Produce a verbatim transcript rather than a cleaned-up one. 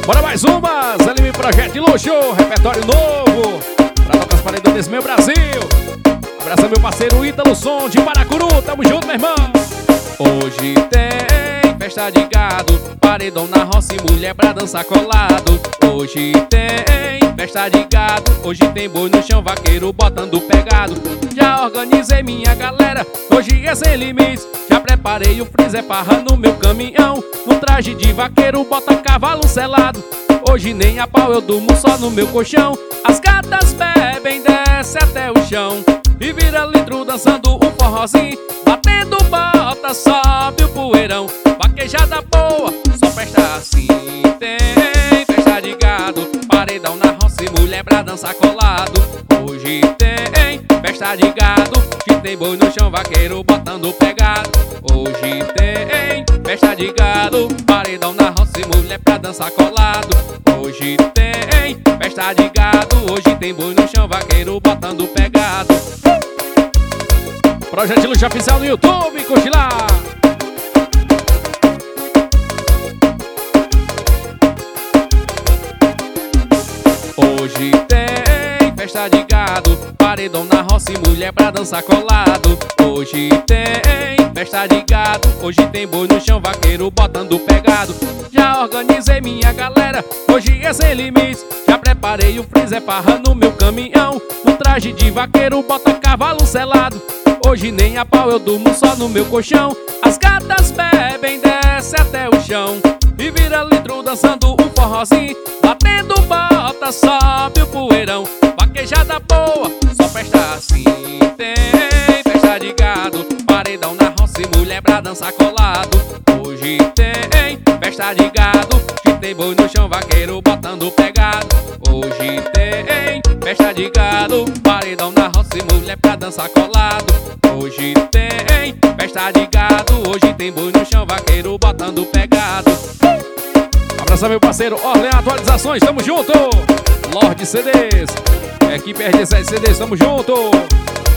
Bora mais uma, Zé Lima Projeto de Luxo, repertório novo pra tocar as paredes desse meu Brasil. Abraça meu parceiro Ítalo Som de Paracuru, tamo junto, meu irmão. Hoje tem festa de gado, paredão na roça e mulher pra dançar colado. Hoje tem festa de gado, hoje tem boi no chão, vaqueiro botando pegado. Já organizei minha galera, hoje é sem limites. Já preparei o freezer, farra no meu caminhão. No traje de vaqueiro, bota cavalo selado. Hoje nem a pau, eu durmo só no meu colchão. As gatas bebem, desce até o chão e vira litro dançando um forrozinho. Batendo bota, sobe o poeirão. Vaquejada boa, só festa assim. Tem festa de gado, paredão na roça e mulher pra dançar colado. Hoje tem festa de gado, que tem boi no chão, vaqueiro botando pegado. Hoje tem festa de gado, paredão na roça e mulher pra dançar colado. Hoje tem festa de gado, hoje tem boi no chão, vaqueiro botando pegado. Projeto de Luxo oficial no YouTube, curte lá. Hoje tem festa de gado, paredão na roça e mulher pra dançar colado. Hoje tem festa de gado, hoje tem boi no chão, vaqueiro botando pegado. Já organizei minha galera, hoje é sem limites. Já preparei o freezer, farra no meu caminhão. No traje de vaqueiro, bota cavalo selado. Hoje nem a pau, eu durmo só no meu colchão. As gatas bebem, desce até o chão e vira litro dançando um forrozinho. Batendo bota, sobe o poeirão. Vaquejada boa, só festa assim. Tem festa de gado, paredão na roça e mulher pra dançar colado. Hoje tem festa de gado, que tem boi no chão, vaqueiro botando pegado. Hoje tem festa de gado, paredão na roça e mulher pra dançar colado. Hoje tem festa de gado, hoje tem boi no chão, vaqueiro botando pegado. Abraça meu parceiro Orlean Atualizações, tamo junto. Lorde C Ds, equipe R D sete C Ds, tamo junto.